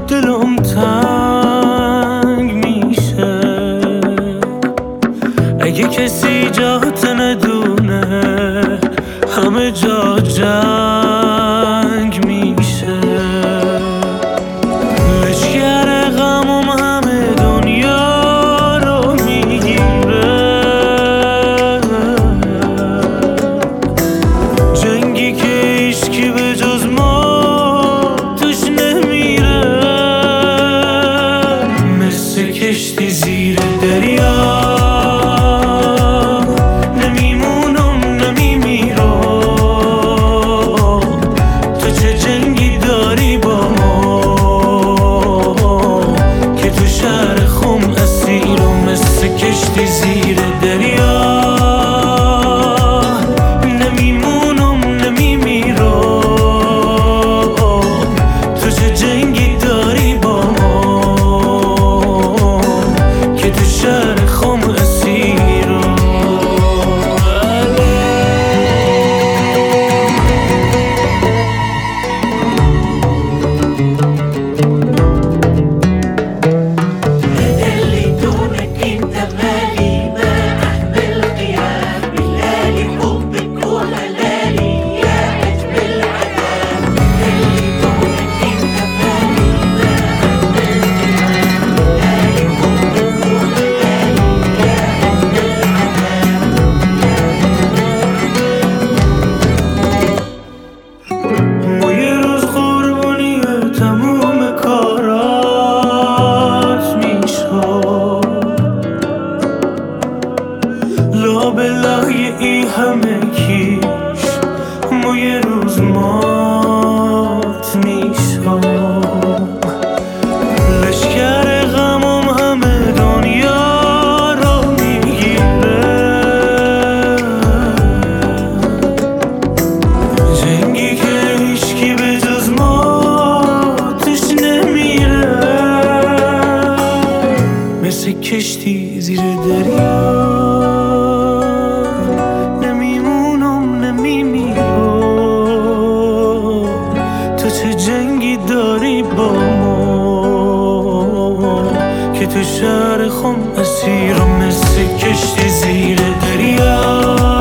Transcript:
دلم تنگ میشه اگه کسی جات ندونه، همه جا جنگ میشه. لشگر غمم همه دنیا رو میگیره، جنگی که هیچکی به جز ما توش نمیره. مثل کشتی زیر دریا کشتی زیر دریا نمیمونم نمیمیرم. تو چه جنگی داری با ما که تو شهر خم اسیرم. لابلای این همه کیش ما یه روز مات میشم. لشگر غمم همه دنیا رو میگیره، جنگی که هیچکی به جز ما توش نمیره. مثل کشتی زیر دریا تو چه جنگی داری با ما که تو شهر خم اسیرم. مثل کشتی زیر دریا